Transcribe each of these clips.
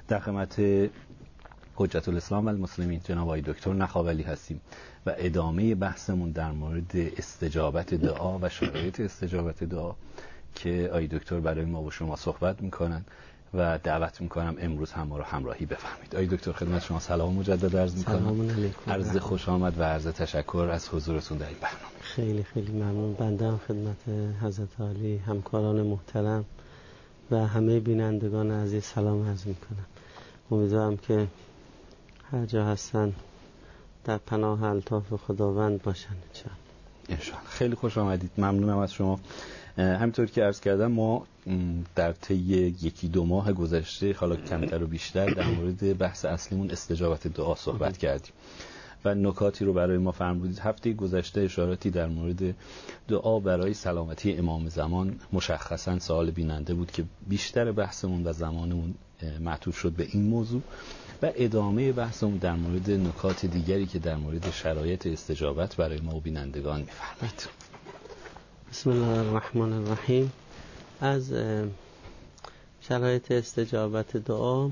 در خدمت حجت الاسلام و المسلمین جناب آقای دکتر نخاولی هستیم و ادامه بحثمون در مورد استجابت دعا و شرایط استجابت دعا که آقای دکتر برای ما و شما صحبت میکنن و دعوت میکنم امروز هم ما رو همراهی بفرمایید. آقای دکتر خدمت شما سلام مجدد عرض میکنم. سلام علیکم. عرض خوش آمد و عرض تشکر از حضورتون در این برنامه. خیلی خیلی ممنون. بنده هم خدمت حضرت عالی، همکاران محترم و همه بینندگان عزیز سلام عرض میکنم. امیدوارم که هر جا هستن در پناه الطاف خداوند باشن انشاءالله. خیلی خوش آمدید. ممنونم از شما. همینطور که عرض کردم ما در طی 1-2 ماه گذشته حالا کمتر و بیشتر در مورد بحث اصلیمون استجابت دعا صحبت کردیم و نکاتی رو برای ما فرمودید. هفته گذشته اشاراتی در مورد دعا برای سلامتی امام زمان، مشخصا سوال بیننده بود که بیشتر بحثمون و زمانمون معطوف شد به این موضوع و ادامه بحثمون در مورد نکات دیگری که در مورد شرایط استجابت برای ما و بینندگان می‌فرمایید. بسم الله الرحمن الرحیم. از شرایط استجابت دعا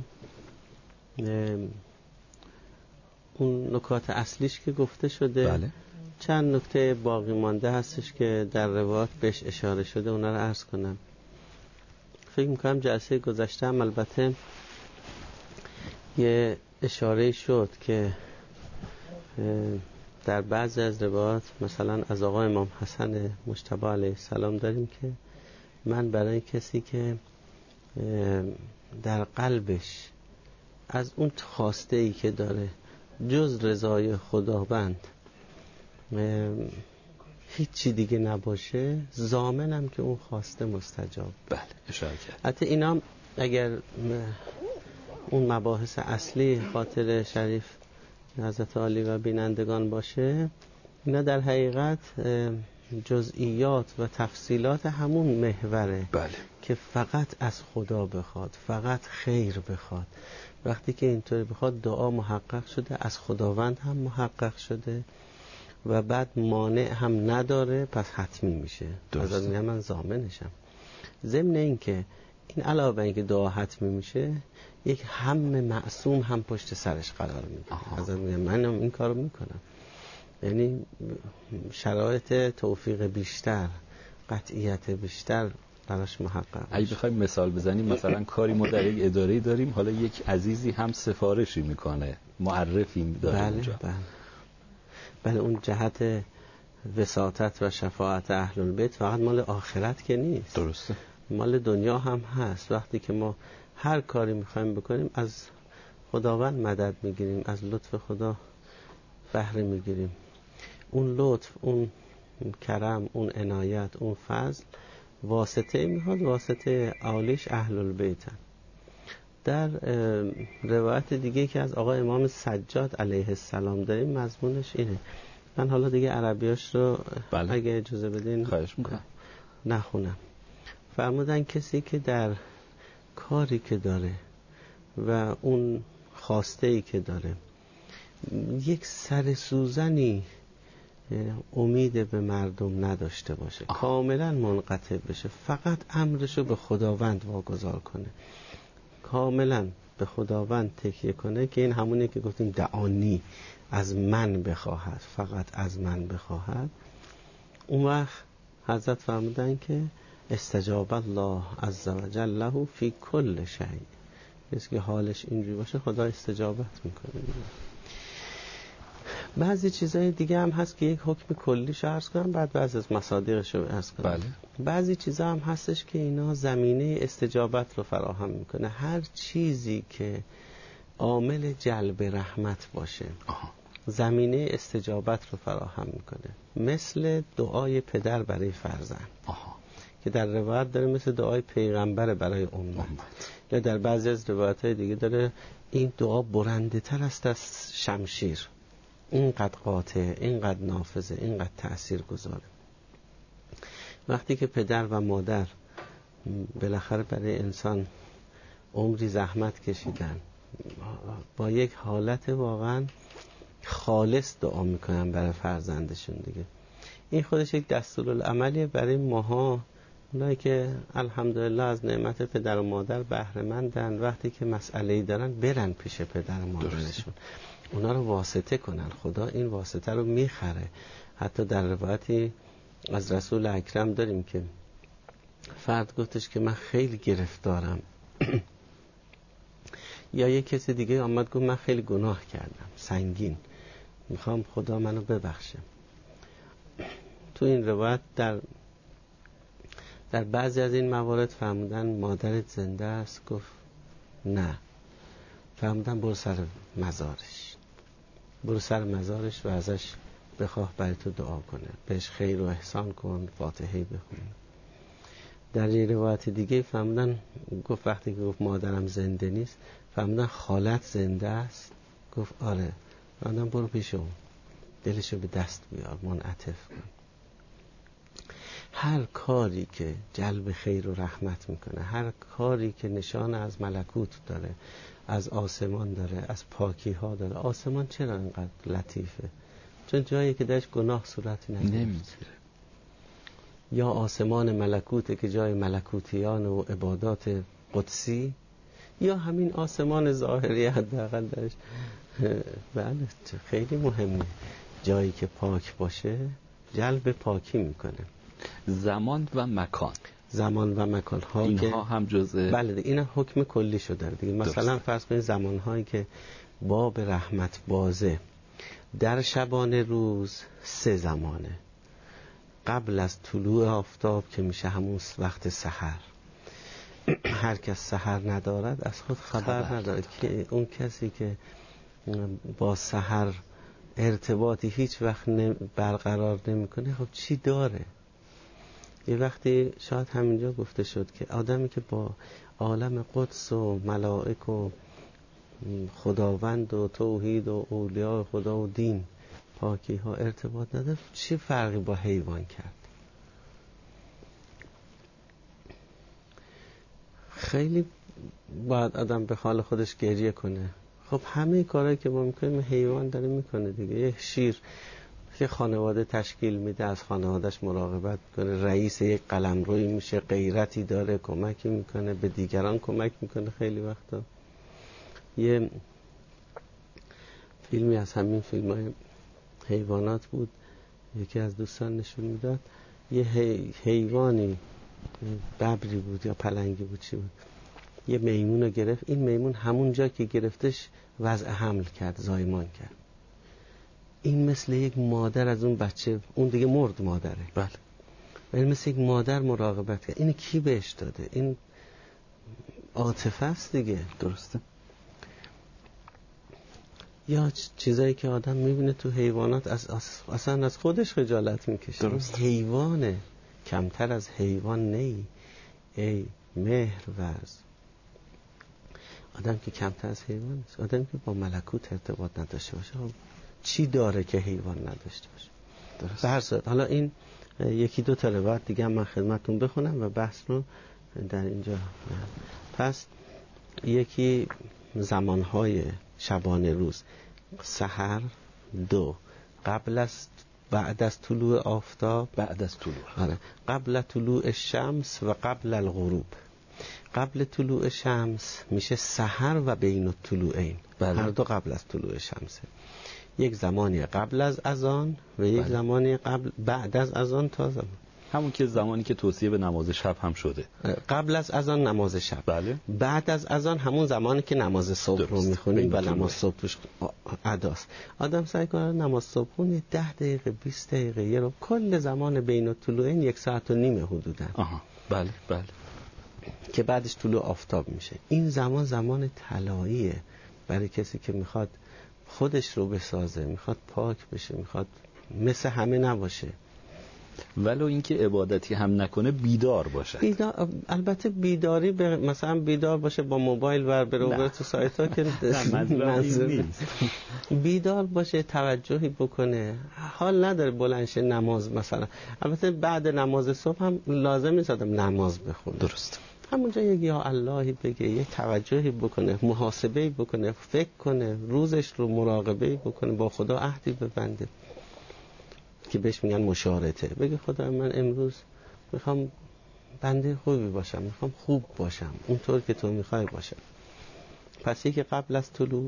اون نکات اصلیش که گفته شده، بله. چند نکته باقی مانده هستش که در روایات بهش اشاره شده، اونا رو عرض کنم. فکر میکنم جلسه گذشته هم البته یه اشاره شد که در بعضی از روایات مثلا از آقا امام حسن مجتبی علیه السلام داریم که من برای کسی که در قلبش از اون خواسته ای که داره جز رضای خداوند هیچی دیگه نباشه، ضامنم که اون خواسته مستجاب. بله اشاره کرد. حتی اینا اگر اون مباحث اصلی خاطر شریف حضرت عالی و بینندگان باشه، اینا در حقیقت جزئیات و تفصیلات همون محوره. بله. که فقط از خدا بخواد، فقط خیر بخواد. وقتی که اینطوری بخواد دعا محقق شده، از خداوند هم محقق شده و بعد مانع هم نداره، پس حتمی میشه. از میگم من ضامنشم. ضمن این که این علاوه این که دعا حتمی میشه، یک هم معصوم هم پشت سرش قرار میده. از میگم من این کارو میکنم. یعنی شرایط توفیق بیشتر، قطعیت بیشتر براش محقق. اگه بخوایم مثال بزنیم، مثلا کاری ما در یک اداره‌ای داریم، حالا یک عزیزی هم سفارشی میکنه، معرفی داره. بله اونجا بله اون جهت وساطت و شفاعت اهل البیت فقط مال آخرت که نیست. درسته. مال دنیا هم هست. وقتی که ما هر کاری میخوایم بکنیم از خداوند مدد میگیریم، از لطف خدا بهره میگیریم. اون لطف، اون کرم، اون عنایت، اون فضل واسطه میخواد، واسطه عالیش اهل البیت. در روایت دیگه که از آقا امام سجاد علیه السلام داریم، مضمونش اینه. من حالا دیگه عربیاش رو بله. اگه اجازه بدین خواهش میکنم نخونم. فرمودن کسی که در کاری که داره و اون خواسته‌ای که داره یک سر سوزنی امید به مردم نداشته باشه، کاملا منقطع بشه، فقط امرشو به خداوند واگذار کنه، کاملا به خداوند تکیه کنه، که این همونه که گفتیم دعانی، از من بخواهد، فقط از من بخواهد. اون وقت حضرت فرمودن که استجاب الله عز و جل له فی کل شیء. کسی که حالش اینجوری باشه خدا استجابت میکنه. بعضی چیزای دیگه هم هست که یک حکم کلیش عرض کنم، بعد بعضی از مصادیقش رو عرض کنم. بله. بعضی چیزا هم هستش که اینا زمینه استجابت رو فراهم میکنه. هر چیزی که عامل جلب رحمت باشه زمینه استجابت رو فراهم میکنه. مثل دعای پدر برای فرزند که در روایت داره مثل دعای پیغمبر برای امت. یا در بعضی از روایت‌های دیگه داره این دعا برنده تر است از شمشیر، اینقدر قاطع، اینقدر نافذه، اینقدر تأثیر گذاره. وقتی که پدر و مادر بالاخره برای انسان عمری زحمت کشیدن، با یک حالت واقعا خالص دعا میکنن برای فرزندشون دیگه، این خودش یک دستورالعملیه برای ماها اونایی که الحمدلله از نعمت پدر و مادر بهره مندن، وقتی که مسئله‌ای دارن برن پیش پدر و مادرشون، اونا رو واسطه کنن. خدا این واسطه رو میخره. حتی در روایتی از رسول اکرم داریم که فرد گفتش که من خیلی گرفتارم یا یک کسی دیگه آمد گفت من خیلی گناه کردم سنگین، میخوام خدا منو ببخشه. تو این روایت در بعضی از این موارد فرمودن مادرت زنده است؟ گفت نه. فرمودن برو سر مزارش و ازش بخواه برای تو دعا کنه، بهش خیر و احسان کن، فاتحه بخون. در یه روایت دیگه فرمودن گفت وقتی که گفت مادرم زنده نیست، فرمودن خالت زنده است؟ گفت آره. فرمودن برو پیش اون، دلشو به دست بیار، منعطف کن. هر کاری که جلب خیر و رحمت میکنه، هر کاری که نشان از ملکوت داره، از آسمان داره، از پاکی ها داره. آسمان چرا اینقدر لطیفه؟ چون جایی که درش گناه صورتی نمیگیره. یا آسمان ملکوته که جای ملکوتیان و عبادات قدسی، یا همین آسمان ظاهری حداقل درش بله خیلی مهمه. جایی که پاک باشه جلب پاکی میکنه. زمان و مکان ها اینها هم جزء بله اینا حکم کلی شده دیگه. مثلا فرض کنید زمان هایی که باب رحمت بازه در شبانه روز 3 زمانه. قبل از طلوع آفتاب که میشه همون وقت سحر، هر کس سحر ندارد از خود خبر ندارد. که اون کسی که با سحر ارتباطی هیچ وقت برقرار نمیکنه خب چی داره؟ یه وقتی شاید همینجا گفته شد که آدمی که با عالم قدس و ملائک و خداوند و توحید و اولیاء خدا و دین پاکی ها ارتباط نداره، چی فرقی با حیوان کرد؟ خیلی باید آدم به حال خودش گریه کنه. خب همه کارهایی که ما میکنیم حیوان داره میکنه دیگه. یه شیر که خانواده تشکیل میده، از خانوادهش مراقبت کنه، رئیس یک قلمرویی میشه، غیرتی داره، کمکی میکنه، به دیگران کمک میکنه. خیلی وقتا یه فیلمی از همین فیلم‌های حیوانات بود، یکی از دوستان نشون میداد، یه حیوانی ببری بود یا پلنگی بود چی بود، یه میمون رو گرفت. این میمون همون جا که گرفتش وضع حمل کرد، زایمان کرد. این مثل یک مادر از اون بچه، اون دیگه مرد مادره، بله، ولی مثل یک مادر مراقبت کرد. اینو کی بهش داده؟ این عاطفه است دیگه. درسته. یا چیزایی که آدم میبینه تو حیوانات اصلا از خودش خجالت میکشه. درست. حیوانه، کمتر از حیوان نی ای مهر ورز. آدم که کمتر از حیوان نیست. آدم که با ملکوت ارتباط نداشته باشه چی داره که حیوان نداشته باشه؟ درست. به هر صورت حالا این یکی دو تا روایت دیگه من خدمتتون بخونم و بحث رو در اینجا. پس یکی زمانهای شبانه روز: سحر، 2 قبل از بعد از طلوع آفتاب، بعد از طلوع، آره، قبل طلوع شمس و قبل الغروب. قبل طلوع شمس میشه سحر و بین الطلوعین، هر دو قبل از طلوع شمسه. یک زمانی قبل از اذان و یک زمانی بعد از اذان تا زمان. همون که زمانی که توصیه به نماز شب هم شده. قبل از اذان نماز شب، بله. بعد از اذان همون زمانی که نماز صبح رو میخونیم و نماز صبح توش اداست. آدم سعی کنه نماز صبح خونی 10 دقیقه 20 دقیقه یه رو، کل زمان بین الطلوعین 1.5 ساعت حدودا. بله بله. که بعدش طلوع آفتاب میشه. این زمان طلاییه برای کسی که میخواد خودش رو بسازه، میخواد پاک بشه، میخواد مثل همه نباشه. ولو اینکه عبادتی هم نکنه بیدار باشه. البته بیداری مثلا بیدار باشه با موبایل بره تو سایت ها که منظور نیست. بیدار باشه، توجهی بکنه. حال نداره بلنشه نماز مثلا. البته بعد نماز صبح هم لازم نیست آدم نماز بخونه. درست. همونجا یک یا اللهی بگه، یک توجهی بکنه، محاسبه‌ای بکنه، فکر کنه، روزش رو مراقبه‌ای بکنه، با خدا عهدی ببنده که بهش میگن مشارطه. بگه خدا من امروز میخوام بنده خوبی باشم، میخوام خوب باشم اونطور که تو میخوای باشم. پس یکی قبل از طلوع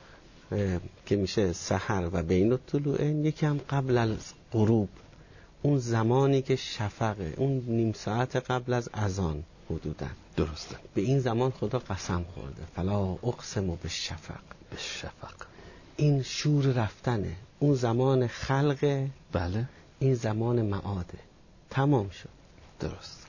که میشه سحر و بین الطلوعین، یکی هم قبل از غروب، اون زمانی که شفقه، اون نیم ساعت قبل از اذان حدوداً. درسته. به این زمان خدا قسم خورده فلا اقسم بالشفق. بالشفق این شور رفتنه، اون زمان خلقه. بله. این زمان معاده، تمام شد. درست.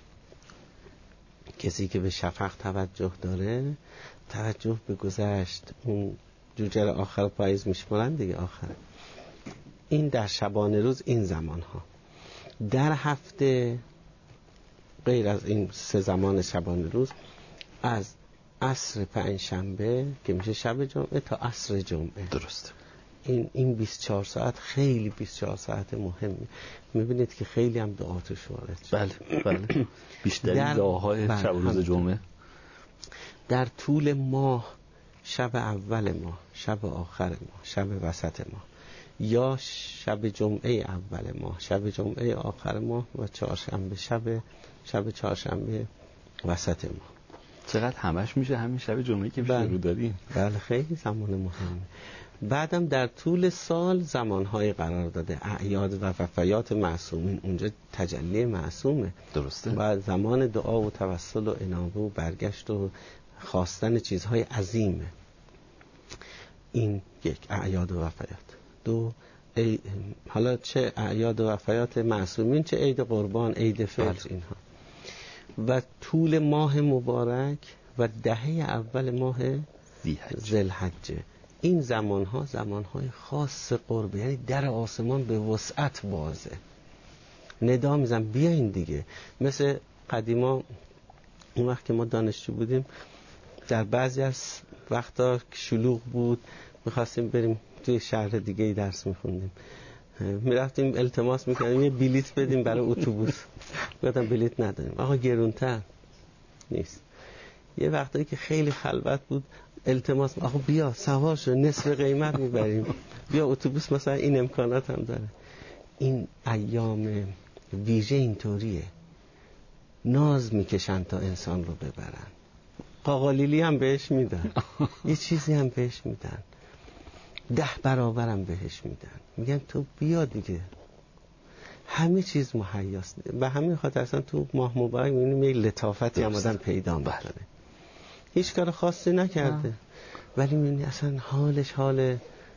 کسی که به شفق توجه داره، توجه به گذشت، اون جوجه را آخر پاییز میشمارن دیگه، آخر. این در شبانه روز این زمان ها. در هفته غیر از این 3 زمان شبانه روز، از عصر پنجشنبه که میشه شب جمعه تا عصر جمعه. درست. این 24 ساعت خیلی 24 ساعت مهمی. میبینید که خیلی هم دعا توش وارد شد. بله بله. بیشتری دعاهای شب و روز جمعه. در طول ماه، شب اول ماه، شب آخر ماه، شب وسط ماه، یا شب جمعه اول ماه، شب جمعه آخر ماه و چهارشنبه، شب چهارشنبه وسط ماه. چقدر همش میشه همین شب جمعه که شروع داریم. بله خیلی زمان مهمه. بعدم در طول سال زمانهای قرار داده، اعیاد و وفیات معصومین، اونجا تجلی معصومه. درسته. بعد زمان دعا و توسل و انابه و برگشت و خواستن چیزهای عظیمه. این یک، اعیاد و وفیات. 2، حالا چه اعیاد و وفیات معصومین، چه عید قربان، عید فطر، اینها. و طول ماه مبارک و دهه اول ماه ذوالحجه. این زمانها زمانهای خاص قرب، یعنی در آسمان به وسعت بازه، ندا میزن بیاین دیگه. مثل قدیما اون وقت که ما دانشجو بودیم، در بعضی از وقتا شلوغ بود، میخواستیم بریم توی شهر دیگه درس میخوندیم، میرفتیم التماس میکردیم یه بلیت بدیم برای اتوبوس. گفتم بلیت نداریم. آقا گرونتر نیست. یه وقتایی که خیلی خلوت بود، التماس، آقا بیا سوار شو، نصف قیمت میبریم، بیا اتوبوس مثلا این امکانات هم داره. این ایام ویژه اینطوریه، ناز میکشن تا انسان رو ببرن. قاقالیلی هم بهش میدن، یه چیزی هم بهش میدن، 10 برابر هم بهش میدن، میگن تو بیا دیگه. همه چیز مهیاست. به همین خاطر اصلا تو ماه مبارک میبینیم یه لطافتی هم آدم پیدا میکنه. هیچ کار خاصی نکرده ولی میبینی اصلا حالش حال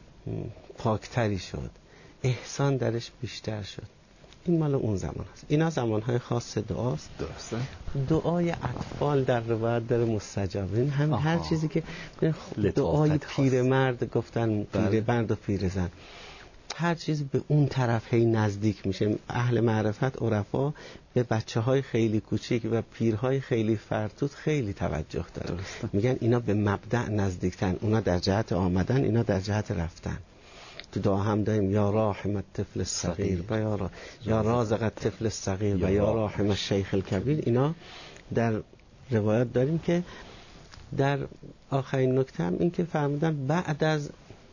پاکتری شد، احسان درش بیشتر شد. این مال اون زمان هست. اینا زمانهای خاص دعاست. درسته. دعای اطفال در روایت داره مستجاب. این هم هر چیزی که دعای پیرمرد گفتن، پیرمرد و پیرزن، هر چیزی به اون طرف هی نزدیک میشه. اهل معرفت، عرفا، به بچه‌های خیلی کوچیک و پیرهای خیلی فرتوت خیلی توجه دارن. میگن اینا به مبدأ نزدیکتن، اونا در جهت آمدن، اینا در جهت رفتن. تو دعا هم داریم یا راحم الطفل الصغیر و یا رازق الطفل الصغیر و یا راحم الشیخ الکبیر. اینا در روایت داریم که در آخرین نکته هم این که فرمودن بعد از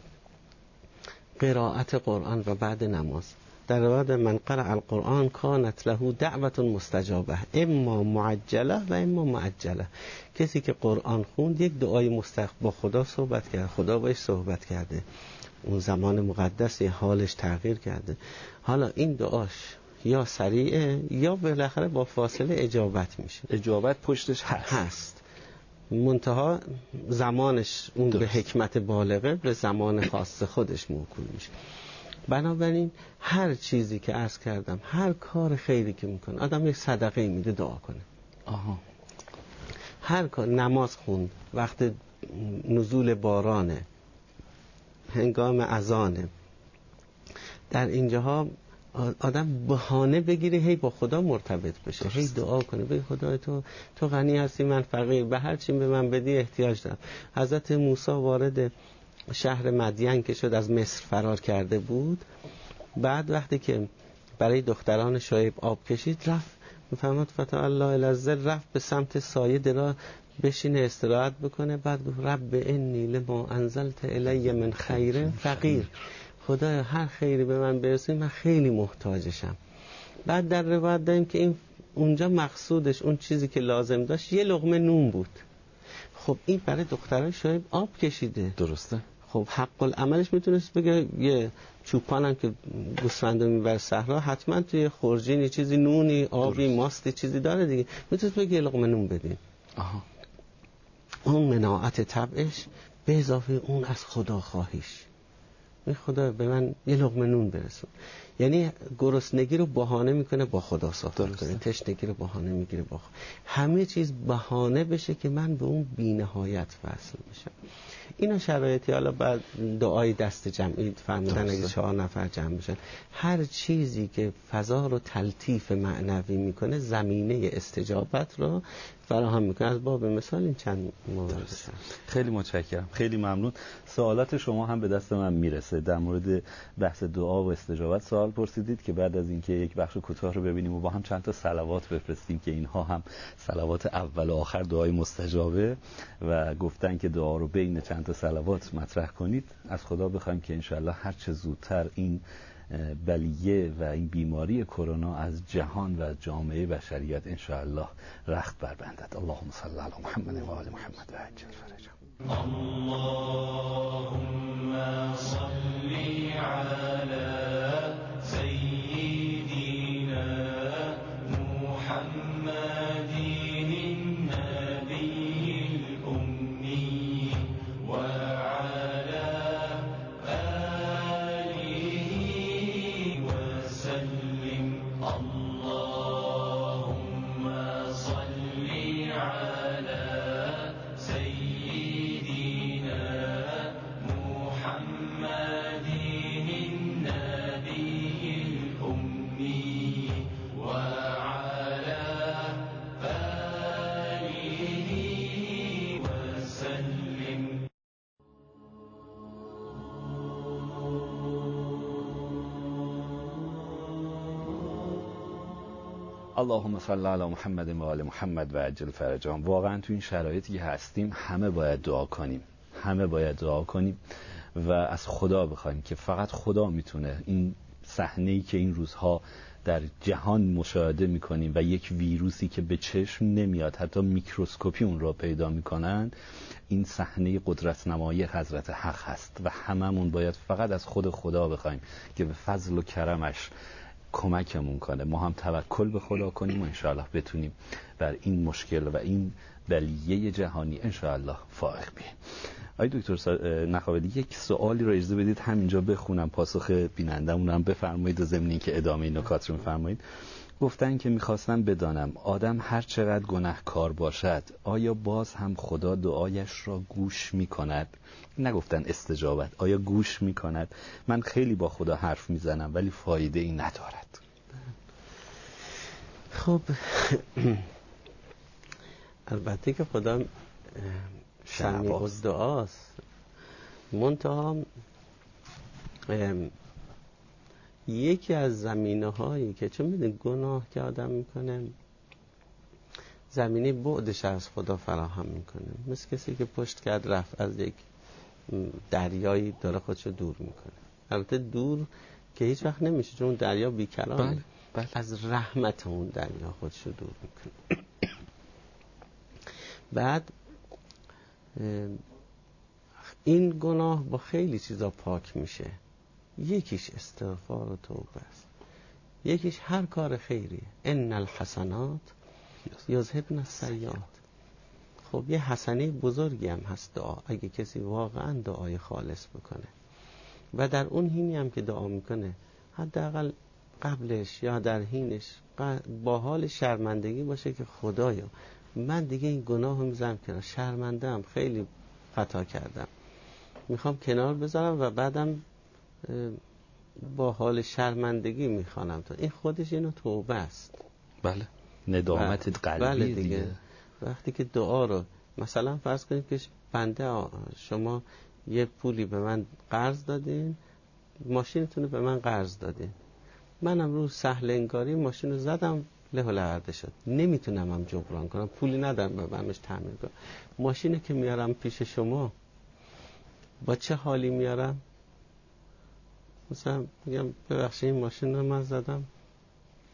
قرائت قرآن و بعد نماز، در روایت من قرأ القرآن کانت له دعوت مستجابه اما معجله و اما معجله. کسی که قرآن خوند یک دعای مستقیم با خدا صحبت کرد، خدا باش صحبت کرده، اون زمان مقدس حالش تغییر کرده. حالا این دعاش یا سریعه یا بالاخره با فاصله اجابت میشه. اجابت پشتش هست. منتها زمانش اون به حکمت بالغه به زمان خاص خودش موکول میشه. بنابراین هر چیزی که عرض کردم، هر کار خیری که میکنه، آدم یک صدقه میده دعا کنه. هر کار، نماز خوند، وقت نزول بارانه، هنگام اذانه، در اینجاها آدم بهانه بگیره هی با خدا مرتبط بشه، هی دعا کنه، بگه خدای تو غنی هستی، من فقیر، به هر چی به من بدی احتیاج دارم. حضرت موسی وارد شهر مدین که شد، از مصر فرار کرده بود، بعد وقتی که برای دختران شعیب آب کشید، رفت میفهمد فتح الله العزل، رفت به سمت سایه درا بشینه استراحت بکنه. بعد گفت رب انی لما انزلت الی من خیر فقیر، خدایا هر خیری به من برسید من خیلی محتاجشم. بعد در روایت داریم که این اونجا مقصودش اون چیزی که لازم داشت یه لقمه نون بود. خب این برای دخترای شعیب آب کشیده. درسته. خب حق العملش میتونست بگه یه چوپانم که گوسفندو میبره صحرا حتما توی خورجینی چیزی نونی آبی درست. ماستی چیزی داره دیگه، میتونست بگه یه لقمه نون بدین. اون مناعت طبعش به اضافه اون از خدا خواهیش، می خدا به من یه لقمه نون برسون. یعنی گرسنگی رو بهانه میکنه با خدا صحبت کنه، تشنگی رو بهانه میگیره با خدا. همه چیز بهانه بشه که من به اون بی‌نهایت وصل بشم. اینا شرایطی. حالا بعد دعای دست جمعی فرمودن اگه 4 نفر جمع بشن، هر چیزی که فضا رو تلطیف معنوی میکنه زمینه استجابت رو فراهم میکنه. از باب مثال این چند مورد. خیلی متشکرم، خیلی ممنون. سوالات شما هم به دست من میرسه. در مورد بحث دعا و استجابت سوال پرسیدید که بعد از اینکه یک بخش کوتاه رو ببینیم و با هم چند تا صلوات بفرستیم که اینها هم صلوات اول و آخر دعای مستجابه و گفتن که دعا رو بین چند تا صلوات مطرح کنید، از خدا بخوایم که انشالله هر چه زودتر این بلیه و این بیماری کرونا از جهان و جامعه بشریت انشاءالله رخت بربندد. اللهم صل علی محمد و آل محمد و عجل فرجهم. اللهم صل علی سیدنا محمد النبی الأمی و اللهم صل علی محمد و آل محمد و عجل فرجهم. واقعا تو این شرایطی که هستیم همه باید دعا کنیم، همه باید دعا کنیم و از خدا بخوایم که فقط خدا میتونه این صحنه‌ای که این روزها در جهان مشاهده میکنیم و یک ویروسی که به چشم نمیاد، حتی میکروسکوپی اون را پیدا میکنن، این صحنه قدرت نمایی حضرت حق هست و هممون باید فقط از خود خدا بخوایم که به فضل و کرمش کمکمون کنه. ما هم توکل به خدا کنیم و انشاءالله بتونیم بر این مشکل و این بلیه جهانی انشاءالله فائق بیم. آقای دکتر نخاولی، یک سوالی رو اجازه بدید همینجا بخونم، پاسخ بینندمون هم بفرمایید و ضمن اینکه ادامه نکات رو میفرمایید. گفتن که میخواستم بدانم آدم هر چقدر گناهکار باشد آیا باز هم خدا دعایش را گوش میکند؟ نگفتن استجابت، آیا گوش میکند؟ من خیلی با خدا حرف میزنم ولی فایده ای ندارد. خب البته که خدا سمیع الدعاست، منتها یکی از زمینه هایی که چون میدونی گناه که آدم میکنه زمینه بعدش از خدا فراهم میکنه، مثل کسی که پشت کرد رفت از یک دریایی داره خودشو دور میکنه. البته دور که هیچ وقت نمیشه چون دریا بیکرانه. بله. از رحمت اون دریا خودشو دور میکنه. بعد این گناه با خیلی چیزا پاک میشه. یکیش استغفار و توبه است، یکیش هر کار خیریه. ان الحسنات یذهبن السیئات. خب یه حسنه بزرگی هم هست دعا، اگه کسی واقعا دعای خالص بکنه و در اون حینی هم که دعا میکنه حداقل قبلش یا در حینش با حال شرمندگی باشه که خدایا من دیگه این گناهو میذارم کنار، شرمنده‌ام، خیلی خطا کردم، میخوام کنار بذارم و بعدم با حال شرمندگی میخوانم. تا این خودش اینو توبه است. بله، ندامت قلبی. بله دیگه. وقتی که دعا رو مثلا فرض کنید که بنده شما یه پولی به من قرض دادین، ماشینتون رو به من قرض دادین، منم رو سهل انگاری ماشین رو زدم له و لورده شد، نمیتونم هم جبران کنم، پولی ندارم ببرمش تعمیر کنم. ماشینی که میارم پیش شما با چه حالی میارم؟ مثلا میگم ببخشید این ماشین رو من زدم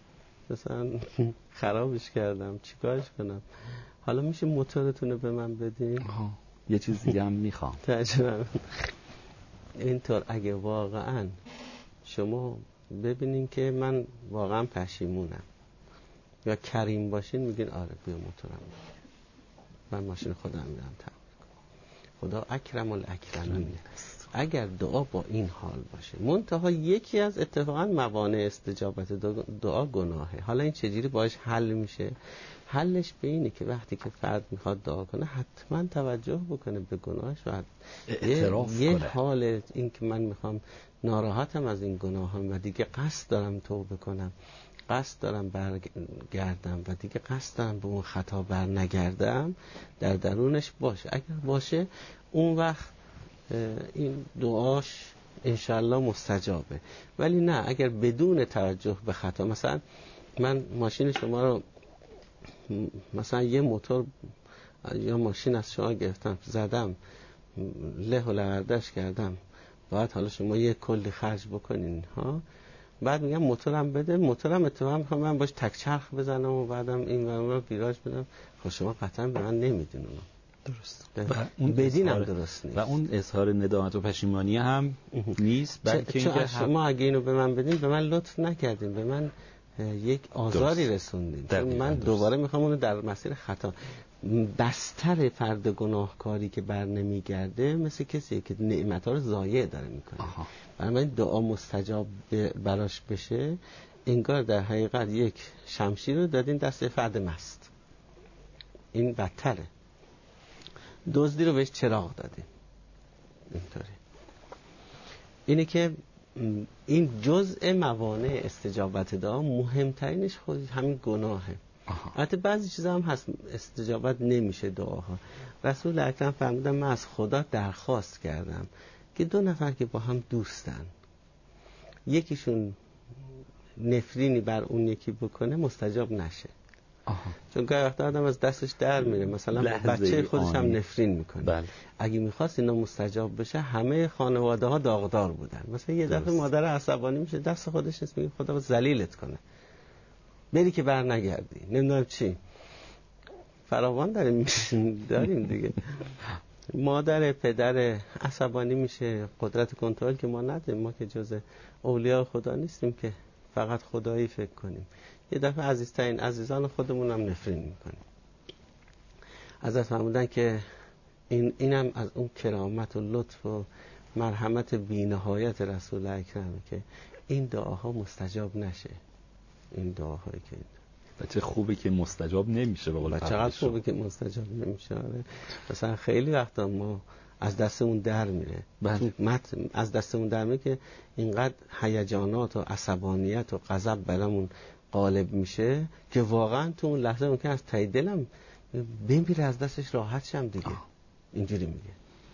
مثلا خرابش کردم، چیکارش کنم؟ حالا میشه موتورتون رو به من بدین؟ یه چیز دیگه هم میخوام. تجربه اینطور اگه واقعا شما ببینین که من واقعا پشیمونم یا کریم باشین، میگین آره بیا موتورم بگیر، من ماشین خودم میرم تعمیر کنم. خدا اکرم الاکرمینه. اگر دعا با این حال باشه، منتها یکی از اتفاقا موانع استجابت دعا گناهه. حالا این چجوری باش حل میشه؟ حلش به اینه که وقتی که فرد میخواد دعا کنه حتما توجه بکنه به گناهش و اعتراف یه کنه. حال این که من میخوام ناراحتم از این گناهام و دیگه قصد دارم توبه کنم، قصد دارم برگردم و دیگه قصد دارم به اون خطا بر نگردم، در درونش باشه. اگر باشه اون وقت این دعاش انشالله مستجابه. ولی نه اگر بدون توجه به خطا، مثلا من ماشین شما رو، مثلا یه موتور یا ماشین از شما گرفتم زدم له و لوردش کردم، باید حالا شما یه کلی خرج بکنین ها، بعد میگم موتورم بده، موتورم اتفاقا میخوام من باش تک چرخ بزنم و بعدم این رو ویراج بدم، خب شما قطعا به من نمیدین اونو. درست. و اون بدینم درست نیست. و اون اظهار ندامت و پشیمانی هم نیست، بلکه اینکه شما اگه اینو به من بدین، به من لطف نکردین، به من یک آزاری رسوندین، چون من دوباره میخوام اونو در مسیر خطا. بستر فرد گناهکاری که بر نمیگرده مثل کسیه که نعمت‌ها رو ضایع داره میکنه. برای دعا مستجاب براش بشه، انگار در حقیقت یک شمشیر رو دادین دست فرد مست. این بدتره. دزدی رو بهش چراغ دادین. اینطوری. اینه که این جزء موانع استجابت دعا، مهمترینش خود همین گناهه. البته بعضی چیزا هم هست استجابت نمیشه دعاها. رسول اکرم فرمودن من از خدا درخواست کردم که 2 نفر که با هم دوستن، یکیشون نفرینی بر اون یکی بکنه مستجاب نشه. چون گاهی وقتا آدم از دستش در میره، مثلا بچه خودش هم نفرین میکنه. بله. اگه میخواست اینا مستجاب بشه، همه خانواده ها داغدار بودن. مثلا یه دفعه مادر عصبانی میشه، دست خودش نیست، میگه خدا ذلیلت کنه، بری که بر نگردی، نمیدونم چی. فراوان داریم دیگه. مادر پدر عصبانی میشه، قدرت کنترل که ما نداریم، ما که جز اولیاء خدا نیستیم که فقط خدایی فکر کنیم. یه دفعه عزیزترین عزیزان خودمون هم نفرین میکنیم. حضرت فرمودن که اینم از اون کرامت و لطف و مرحمت بی‌نهایت رسول اکرمه که این دعاها مستجاب نشه. این دعاهایی که بچه خوبه که مستجاب نمیشه، به قول چقدر خوبه که مستجاب نمیشه. مثلا خیلی وقتا ما از دستمون در میره. از دستمون در میره که اینقدر هیجانات و عصبانیت و غضب برامون غالب میشه که واقعا تو اون لحظه ممکن از ته دلم بمیره، از دستش راحت شم دیگه. اینجوری میگه.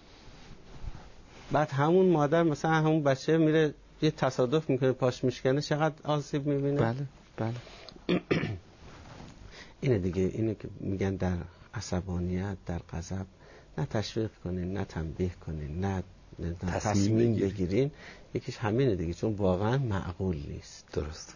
بعد همون مادر مثلا همون بچه میره یه تصادف میکنه، پاش میشکنه، چقدر آسیب میبینه. بله بله. اینه دیگه، اینه که میگن در عصبانیت، در غضب نه تشویق کنین، نه تنبیه کنین، نه تصمیم بگیرین. یکیش همینه دیگه، چون واقعا معقول نیست. درست.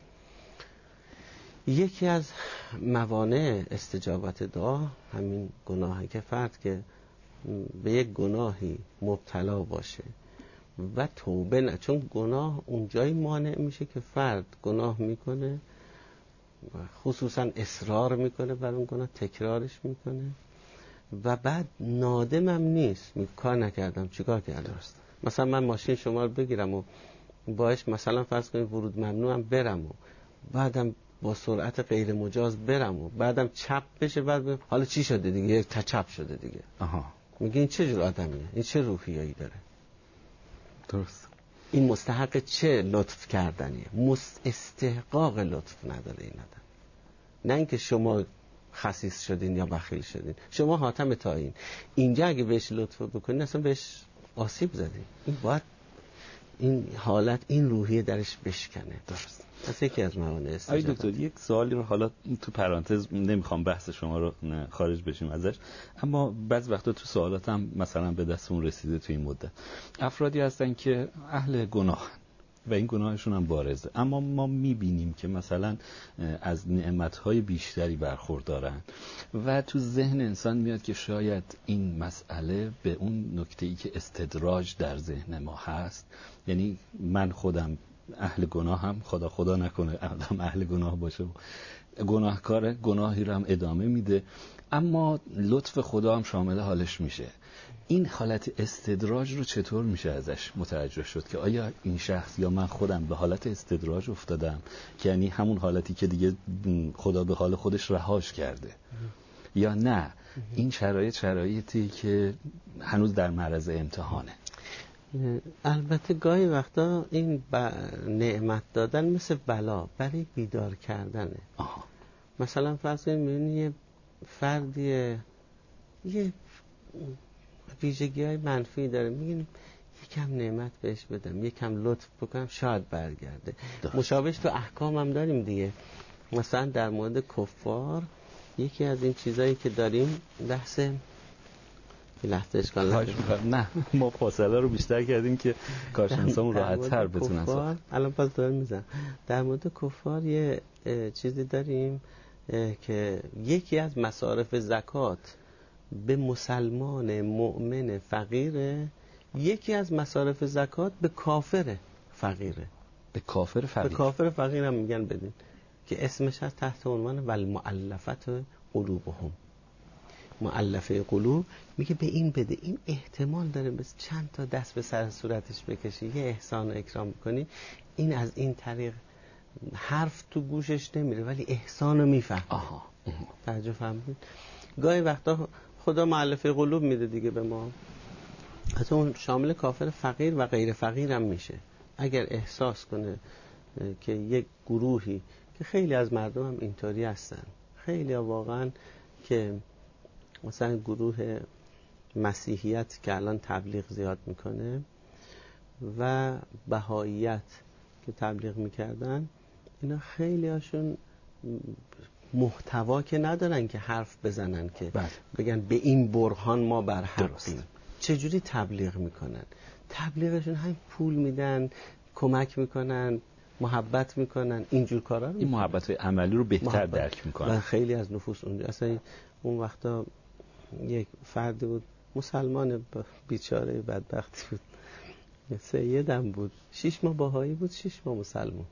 یکی از موانع استجابت دعا همین گناهی که فرد که به یک گناهی مبتلا باشه و توبه نه، چون گناه اونجایی مانع میشه که فرد گناه میکنه، خصوصا اصرار میکنه بر اون گناه، تکرارش میکنه و بعد نادمم نیست، کار نکردم چیکار کردم. مثلا من ماشین شما رو بگیرم و باش مثلا فرض کنید ورود ممنوعم برم و بعدم با سرعت غیر مجاز برم و بعدم چپ بشه، بعد حالا چی شده دیگه؟ یک چپ شده دیگه. میگه این چه جور آدمیه؟ این چه روحیه‌ای داره؟ درست. این مستحق چه لطف کردنیه؟ استحقاق لطف نداره این آدم. نه اینکه شما خسیس شدین یا بخیل شدین، شما حاتم تایین. اینجا اگه بهش لطف بکنین اصلا بهش آسیب زدین. این باید این حالت، این روحیه درش بشکنه. درست. پس یکی از موانع استجابت. دکتر یک سوالی رو حالا تو پرانتز، نمیخوام بحث شما رو خارج بشیم ازش، اما بعضی وقتا تو سوالاتم مثلا به دستمون رسیده تو این مدت افرادی هستن که اهل گناه، و این گناهشون هم بارزه. اما ما میبینیم که مثلا از نعمتهای بیشتری برخوردارن و تو ذهن انسان میاد که شاید این مسئله به اون نکته‌ای که استدراج در ذهن ما هست، یعنی من خودم اهل گناه هم، خدا نکنه آدم اهل گناه باشه و گناهکاره، گناهی رو هم ادامه میده، اما لطف خدا هم شامل حالش میشه. این حالت استدراج رو چطور میشه ازش متوجه شد که آیا این شخص یا من خودم به حالت استدراج افتادم، که یعنی همون حالتی که دیگه خدا به حال خودش رهاش کرده، یا نه این شرایطی که هنوز در معرض امتحانه؟ البته گاهی وقتا این نعمت دادن مثل بلا برای بیدار کردنه. مثلا فرض کنید می‌بینید یه فردی یه ویژگی‌های منفی داره، میگین یکم نعمت بهش بدم، یکم لطف بکنم شاید برگرده. مشابهش تو احکام هم داریم دیگه. مثلا در مورد کفار یکی از این چیزایی که داریم بحث لحظه اشکال نه ما فاصله رو بیشتر کردیم که کارشناسامون راحت تر بتونن صحبت. الان پس دارم میزنم در مورد کفار یه چیزی داریم که یکی از مصارف زکات به مسلمان مؤمن فقیره، یکی از مصارف زکات به کافر فقیره. به کافر فقیر؟ به کافر فقیر هم میگن بدین، که اسمش هست تحت عنوان والمؤلفت قلوبهم. مؤلفه قلوب میگه به این بده، این احتمال داره بس چند تا دست به سر صورتش بکشی، یه احسان و اکرام کنی، این از این طریق حرف تو گوشش نمیره ولی احسان رو میفهمه. توجه فهمید؟ گاهی وقتا خدا مؤلفه قلوب میده دیگه به ما، حتی اون شامل کافر فقیر و غیر فقیر هم میشه. اگر احساس کنه که یک گروهی که خیلی از مردم هم اینطوری هستن، خیلی واقعا که مثلا گروه مسیحیت که الان تبلیغ زیاد میکنه و بهاییت که تبلیغ میکردن، اینا خیلی هاشون محتوا که ندارن که حرف بزنن که بگن به این برهان ما بر حقیم. چجوری تبلیغ میکنن؟ تبلیغشون هم پول میدن، کمک میکنن، محبت میکنن، اینجور کارا رو. این محبت‌های عملی رو بهتر درک میکنن. و خیلی از نفوس اونجا اصلا اون وقتا یک فردی بود مسلمان بیچاره بدبختی بود، سیدم بود، 6 ماه بهایی بود، 6 ماه مسلمان.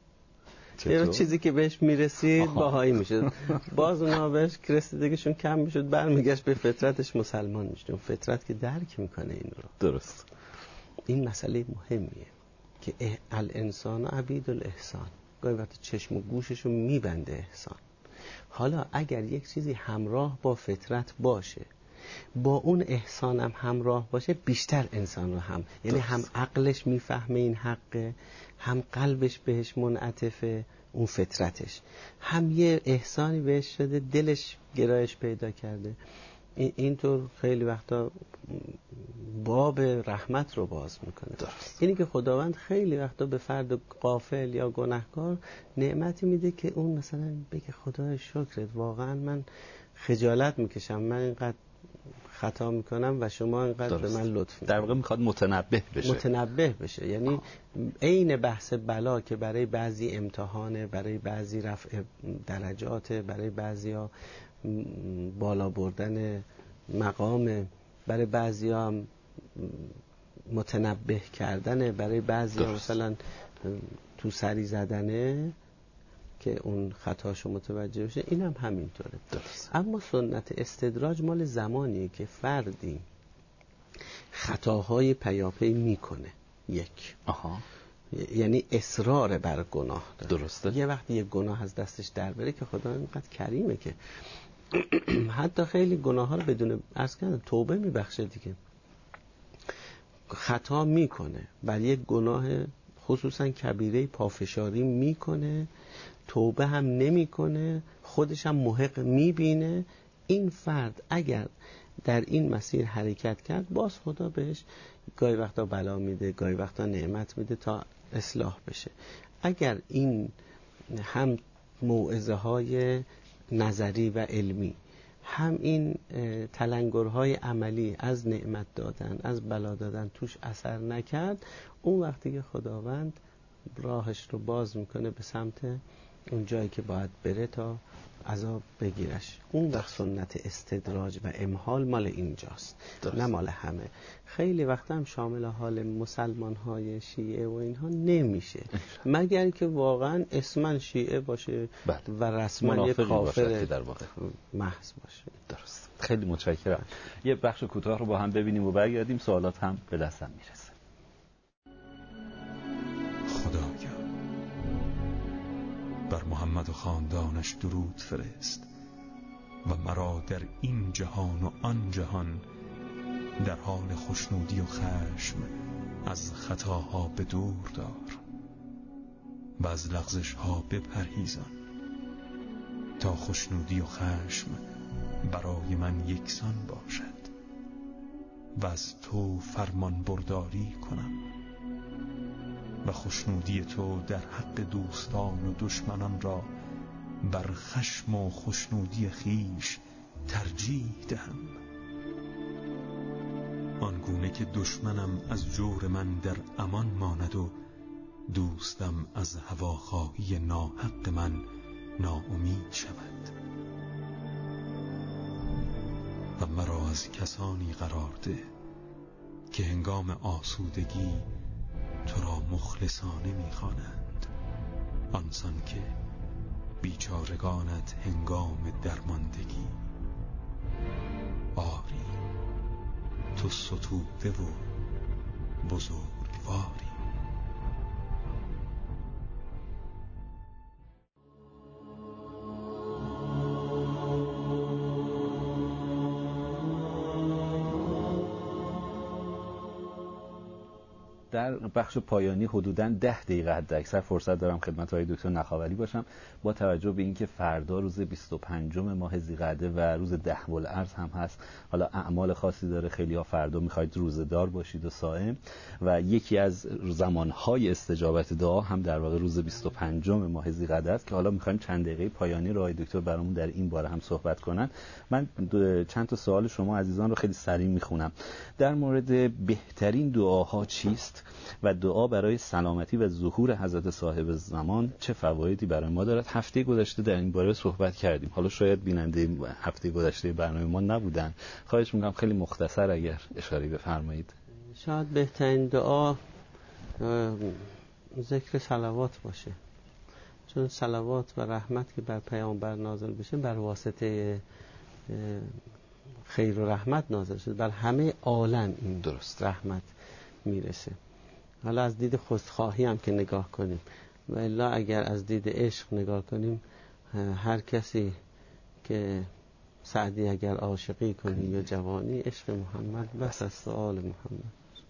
یه چیزی که بهش میرسید بهایی میشد، باز اونا بهش رسیدگیشون کم میشد، برمیگشت به فطرتش مسلمان میشد. اون فطرت که درک میکنه این رو. درست. این مسئله مهمیه که الانسان عبید الاحسان. گاهی وقت چشم و گوششو میبنده احسان. حالا اگر یک چیزی همراه با فطرت باشه، با اون احسان هم همراه باشه، بیشتر انسان رو هم، یعنی هم عقلش میفهمه این حقه، هم قلبش بهش منعطفه اون فطرتش، هم یه احسانی بهش شده دلش گرایش پیدا کرده. اینطور خیلی وقتا باب رحمت رو باز میکنه. اینی که خداوند خیلی وقتا به فرد غافل یا گناهکار نعمتی میده که اون مثلا بگه خدای شکرت، واقعا من خجالت میکشم، من اینقدر خطا میکنم و شما اینقدر به من لطف میکنید. در واقع میخواد متنبه بشه. یعنی عین بحث بلا که برای بعضی امتحانه، برای بعضی رفع درجات، برای بعضیا بالا بردن مقام، برای بعضی هم متنبه کردنه، برای بعضی هم مثلا تو سری زدنه که اون خطاشو متوجه بشه. این هم همینطوره. اما سنت استدراج مال زمانیه که فردی خطاهای پیاپی میکنه، یعنی اصرار بر گناه داره. درسته. یه وقتی یه گناه از دستش در بره که خدا اینقدر کریمه که حتی خیلی گناه ها رو بدون عرض کردن توبه میبخشه دیگه. خطا میکنه، بر یک گناه خصوصا کبیره پافشاری میکنه، توبه هم نمیکنه، خودش هم محق میبینه. این فرد اگر در این مسیر حرکت کرد، باز خدا بهش گاهی وقتا بلا میده، گاهی وقتا نعمت میده تا اصلاح بشه. اگر این هم موعظه های نظری و علمی، هم این تلنگرهای عملی از نعمت دادن، از بلا دادن توش اثر نکرد، اون وقتی که خداوند راهش رو باز میکنه به سمت اون جایی که باید بره تا عذاب بگیرش. اون وقت سنت استدراج و امهال مال اینجاست، نه مال همه. خیلی وقت هم شامل حال مسلمان های شیعه و اینها نمیشه، مگر که واقعا اسمن شیعه باشه و رسما یک کافر در واقع محض باشه. درست. خیلی متشکرم. یه بخش کوتاه رو با هم ببینیم و برگردیم، سوالات هم به دستم میرسه. خدایا بر محمد و خاندانش درود فرست و مرا در این جهان و آن جهان در حال خوشنودی و خشم از خطاها به دور دار و از لغزش ها بپرهیزان تا خوشنودی و خشم برای من یکسان باشد و از تو فرمان برداری کنم و خوشنودی تو در حق دوستان و دشمنان را بر خشم و خوشنودی خیش ترجیح دهم، آنگونه که دشمنم از جور من در امان ماند و دوستم از هواخواهی ناحق من ناامید شود و مرا از کسانی قرار ده که هنگام آسودگی تو را مخلصانه می‌خوانند، آنسان که بیچارگانت هنگام درماندگی. آری تو ستوده و بزرگواری. در بخش پایانی حدوداً 10 دقیقه حداکثر فرصت دارم خدمت آقای دکتر نخاولی باشم، با توجه به اینکه فردا روز 25 ماه ذی‌قعده و روز ده‌الارض هم هست. حالا اعمال خاصی داره، خیلی‌ها فردا می‌خواید روزه‌دار باشید و صائم، و یکی از زمان‌های استجابت دعا هم در واقع روز 25 ماه ذی‌قعده است که حالا می‌خوایم چند دقیقه پایانی رو آقای دکتر برامون در این باره هم صحبت کنن. من چند تا سوال شما عزیزان رو خیلی سریع می‌خونم. در مورد بهترین دعاها چیست و دعا برای سلامتی و ظهور حضرت صاحب زمان چه فوایدی برای ما دارد؟ هفته گذشته در این باره صحبت کردیم، حالا شاید بیننده هفته گذشته برنامه ما نبودن، خواهش میکنم خیلی مختصر اگر اشاره بفرمایید. شاید بهترین دعا ذکر صلوات باشه، چون صلوات و رحمت که بر پیامبر نازل بشه بر واسطه خیر و رحمت نازل شده، بر همه عالم این درست رحمت میرسه. حالا از دید خودخواهی هم که نگاه کنیم و الا اگر از دید عشق نگاه کنیم، هر کسی که سعدی اگر عاشقی کنی یا جوانی، عشق محمد بس از سؤال محمد.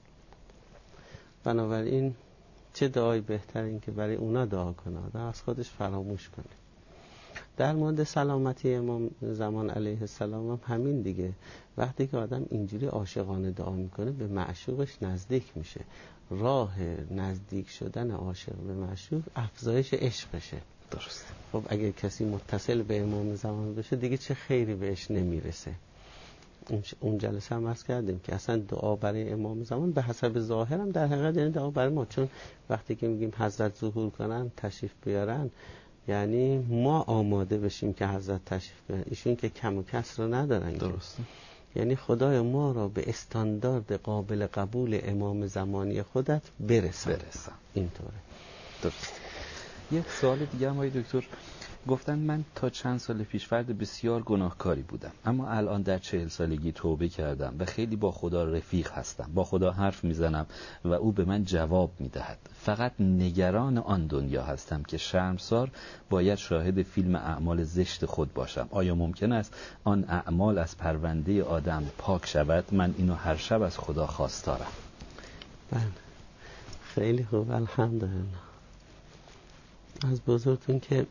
بنابراین چه دعای بهتر این که برای اونا دعا کنه، آدم از خودش فراموش کنه. در مورد سلامتی امام زمان علیه السلام هم همین دیگه، وقتی که آدم اینجوری عاشقانه دعا میکنه به معشوقش نزدیک میشه. راه نزدیک شدن عاشق به معشوق افزایش عشقشه. درست. خب اگر کسی متصل به امام زمان بشه دیگه چه خیری بهش نمیرسه. اون جلسه هم عرض کردیم که اصلا دعا برای امام زمان به حسب ظاهر هم در حقیقت یعنی دعا برای ما، چون وقتی که میگیم حضرت ظهور کنن، تشریف بیارن، یعنی ما آماده بشیم که حضرت تشریف بیارن. ایشون که کم و کس رو ندارن. درست. یعنی خدای ما را به استاندارد قابل قبول امام زمانی خودت برسان. اینطوره. درست. یک سوال دیگه هم آقای دکتر، گفتن من تا چند سال پیش فرد بسیار گناهکاری بودم، اما الان در 40 سالگی توبه کردم و خیلی با خدا رفیق هستم، با خدا حرف میزنم و او به من جواب میدهد. فقط نگران آن دنیا هستم که شرمسار باید شاهد فیلم اعمال زشت خود باشم. آیا ممکن است آن اعمال از پرونده آدم پاک شود؟ من اینو هر شب از خدا خواستارم. بله، خیلی خوب، الحمدلله. از بزرگتون که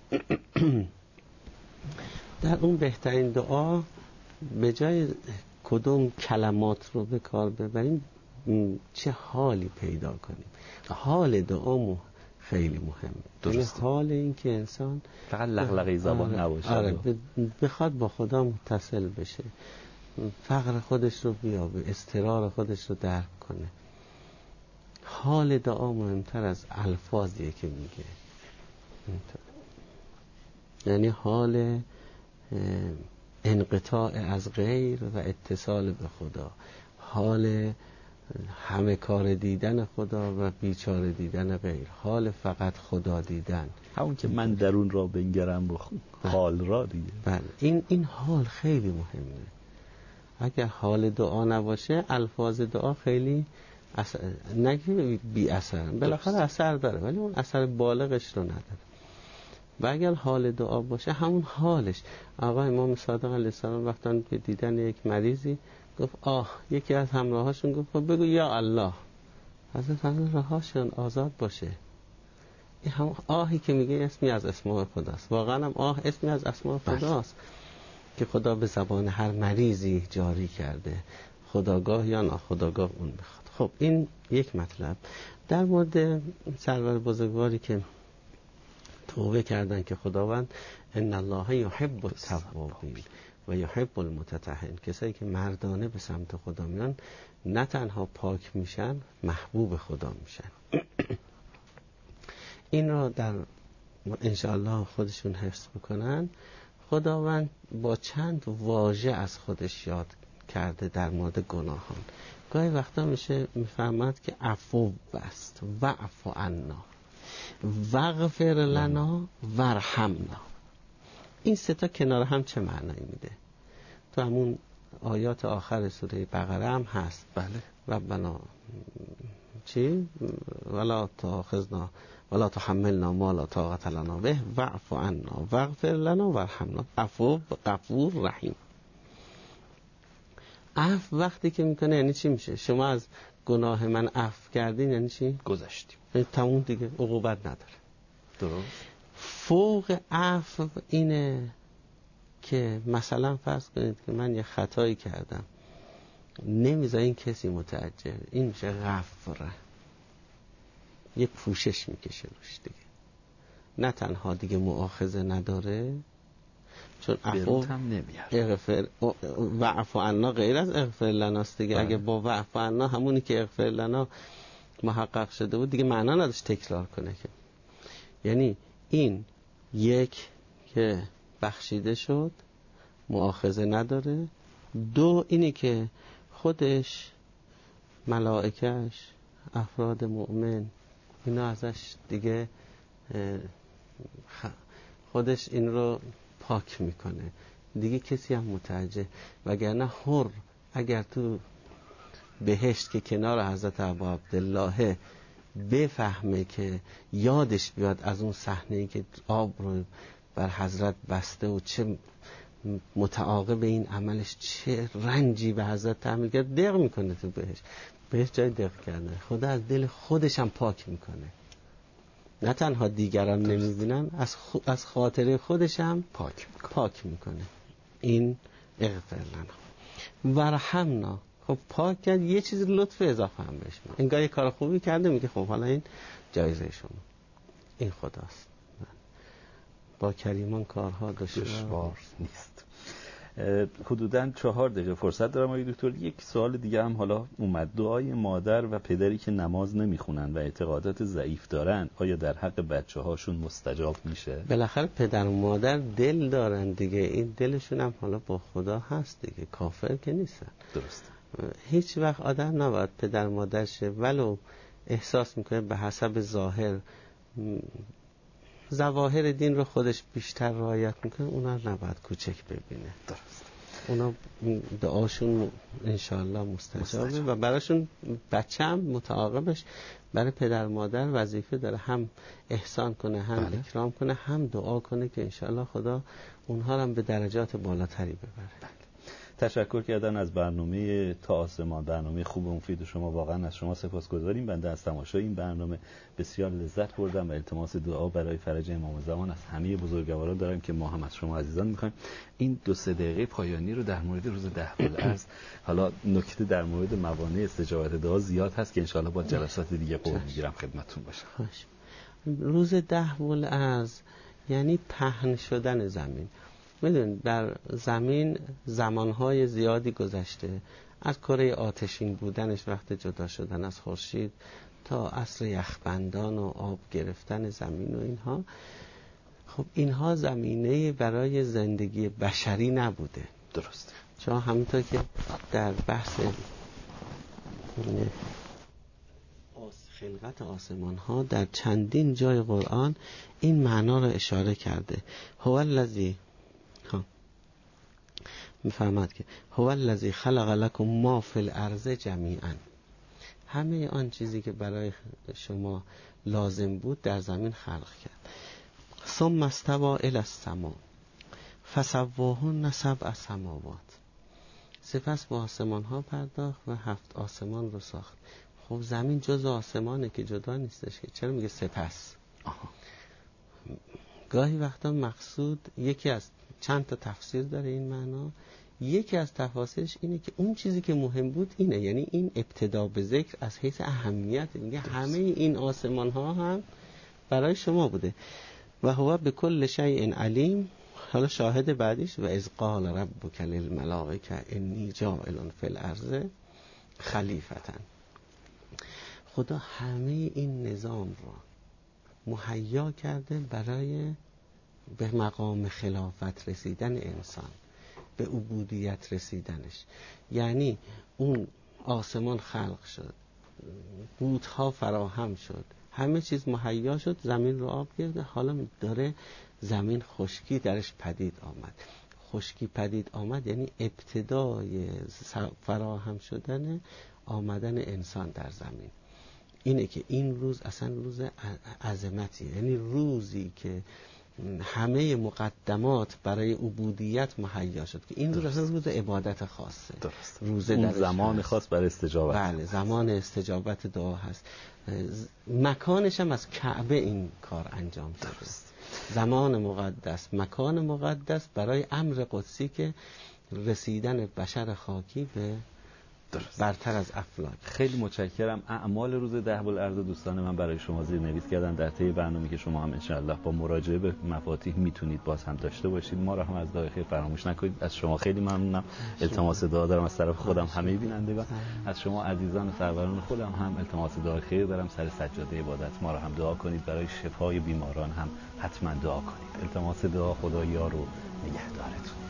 در اون بهترین دعا به جای کدوم کلمات رو به کار ببریم، چه حالی پیدا کنیم. حال دعا خیلی مهمه. یعنی حال این که انسان فقط لغلقه زبان نباشه، بخواد با خدا متصل بشه، فقر خودش رو بیابه، اضطرار خودش رو درک کنه. حال دعا مهمتر از الفاظیه که میگه. یعنی حال انقطاع از غیر و اتصال به خدا، حال همه کار دیدن خدا و بیچاره دیدن غیر، حال فقط خدا دیدن، همون که من درون را بنگرم و حال را دیگه. بله این حال خیلی مهمه. اگر حال دعا نباشه الفاظ دعا خیلی نگه بی اثر، بالاخره اثر داره ولی اون اثر بالغش رو نداره. و اگر حال دعا باشه همون حالش. آقا امام صادق علیه السلام وقتی که دیدن یک مریضی گفت یکی از همراهاشون گفت بگو یا الله. حضرت فرمود رهاشون آزاد باشه. این همون آهی که میگه اسمی از اسماء خداست. واقعا هم اسمی از اسماء خداست که خدا به زبان هر مریضی جاری کرده، خداگاه یا ناخداگاه اون بخواد. خب این یک مطلب. در مورد سرور بزرگواری که توبه کردن که خداوند ان الله یحب التوابین و یحب المتطهرین، کسایی که مردانه به سمت خدا میان نه تنها پاک میشن، محبوب خدا میشن. این را در انشاءالله خودشون حفظ بکنن. خداوند با چند واژه از خودش یاد کرده در مورد گناهان. گاهی وقتا میفهمد که عفو است، واعف عنا، واغفر لنا، وارحمنا. این سه تا کنار هم چه معنایی میده؟ تو همون آیات آخر سوره بقره هم هست. بله. ربنا چی؟ ولا تأخذنا ولا تحملنا ما لا طاقة لنا به واعف عنا واغفر لنا وارحمنا. عفو، غفور، رحیم. عفو وقتی که میکنه یعنی چی میشه؟ شما از گناه من عفو کردین یعنی چی؟ گذشتیم، یعنی تموم دیگه، عقوبت نداره. درست. فوق عفو اینه که مثلا فرض کنید که من یه خطایی کردم، نمیذارین کسی متعجب، این میشه غفره، یه پوشش میکشه روش دیگه. نه تنها دیگه مؤاخذه نداره، چون عفو هم نمیاد. اغفر و عفو عنا غیر از اغفر لناست دیگه. اگه با و عفو عنا همونی که اغفر لنا محقق شده بود دیگه معنا نداشت تکرار کنه که. یعنی این یک که بخشیده شد، مؤاخذه نداره. دو اینی که خودش، ملائکش، افراد مؤمن اینا ازش دیگه خودش این رو پاک میکنه دیگه، کسی هم متعجب. وگرنه حر اگر تو بهشت که کنار حضرت ابا عبدالله بفهمه که یادش بیاد از اون صحنه‌ای که آب رو بر حضرت بسته و چه متعاقب این عملش چه رنجی به حضرت تحمیل کرد، دق میکنه تو بهش جای دق کرده. خدا از دل خودش هم پاک میکنه، نه تنها دیگران نمیبینن، از خاطر خودش هم پاک میکنه. این اغفر لنا ورحمنا. خب پاک کرد، یه چیز لطف اضافه هم بهش میده. انگار یه کار خوبی کرده، میگه خب حالا این جایزه شما، این خداست. با کریمان کارها دشوار نیست. حدوداً 4 دقیقه فرصت دارم آقای دکتر. یک سوال دیگه هم حالا اومد. دعای مادر و پدری که نماز نمیخونن و اعتقادات ضعیف دارن، آیا در حق بچه هاشون مستجاب میشه؟ بالاخره پدر و مادر دل دارن دیگه، این دلشون هم حالا با خدا هست دیگه، کافر که نیستن. درست. هیچ وقت آدم نباید پدر مادر شه ولو احساس میکنه به حسب ظواهر دین رو خودش بیشتر رعایت میکنه، اونا نباید کوچک ببینه. درست. اونا دعاشون انشاءالله مستجابه و براشون بچه هم متعاقبش برای پدر مادر وظیفه داره هم احسان کنه، هم اکرام کنه، هم دعا کنه که انشاءالله خدا اونها هم به درجات بالاتری ببره. تشکر کردن از برنامه تا آسمان، برنامه خوب و مفید شما. واقعا از شما سپاسگزاریم. بنده از تماشای این برنامه بسیار لذت بردم و التماس دعا برای فرج امام زمان از همه بزرگواران دارم که ما هم از شما عزیزان می‌خوایم. این 2-3 دقیقه پایانی رو در مورد روز 10 العرض، حالا نکته در مورد موانع استجابت دعا زیاد هست که انشاءالله با جلسات دیگه قول میگیرم خدمتتون باشم. روز 10 العرض یعنی پهن شدن زمین. میدونید در زمین زمانهای زیادی گذشته، از کره آتشین بودنش وقت جدا شدن از خورشید تا عصر یخبندان و آب گرفتن زمین و اینها. خب اینها زمینه برای زندگی بشری نبوده. درست. چون همونطور که در بحث خلقت آسمان ها در چندین جای قرآن این معنا رو اشاره کرده. هو الذی میفهمد که هو الذی خلق لکم ما فی الارض جمیعا، همه آن چیزی که برای شما لازم بود در زمین خلق کرد. ثم استوى الی السماء فسواهن سبع سماوات، سپس با آسمان ها پرداخت و 7 آسمان رو ساخت. خب زمین جز آسمانه که جدا نیستش که، چرا میگه سپس؟ گاهی وقتا مقصود یکی از چند تا تفسیر داره این معنا. یکی از تفاسیرش اینه که اون چیزی که مهم بود اینه، یعنی این ابتدا به ذکر از حیث اهمیت، میگه همه این آسمان ها هم برای شما بوده. و هو بكل شیء علیم. حالا شاهد بعدیش و اذ قال ربک للملائکه انی جاعل فی الارض خلیفة. خدا همه این نظام رو مهیا کرده برای به مقام خلافت رسیدن انسان، به عبودیت رسیدنش. یعنی اون آسمان خلق شد، بوتها فراهم شد، همه چیز مهیا شد، زمین رو آب گرفته، حالا داره زمین خشکی درش پدید آمد. خشکی پدید آمد یعنی ابتدای فراهم شدن آمدن انسان در زمین. اینه که این روز اصلا روز عظمتیه، یعنی روزی که همه مقدمات برای عبودیت مهیا شد، که این روز اصلا روز عبادت خاصه. درست. روزه اون زمان هست. خاص برای استجابت. بله، زمان استجابت دعا هست. مکانش هم از کعبه این کار انجام شده. درست. زمان مقدس، مکان مقدس برای امر قدسی که رسیدن بشر خاکی به درست. برتر از افلاک. خیلی متشکرم. اعمال روز دهب الارض دوستان من برای شما زیرنویس کردن در طی برنامه‌ای که شما هم انشاءالله با مراجعه به مفاتیح میتونید باز هم داشته باشید. ما را هم از دعای خیر فراموش نکنید. از شما خیلی ممنونم. التماس دعا دارم از طرف خودم، همه بینندگان، از شما عزیزان و سروران خودم هم التماس دعای خیر دارم. سر سجاده عبادت ما را هم دعا کنید، برای شفای بیماران هم حتما دعا کنید. التماس دعا، خدا یار و نگهدارتون.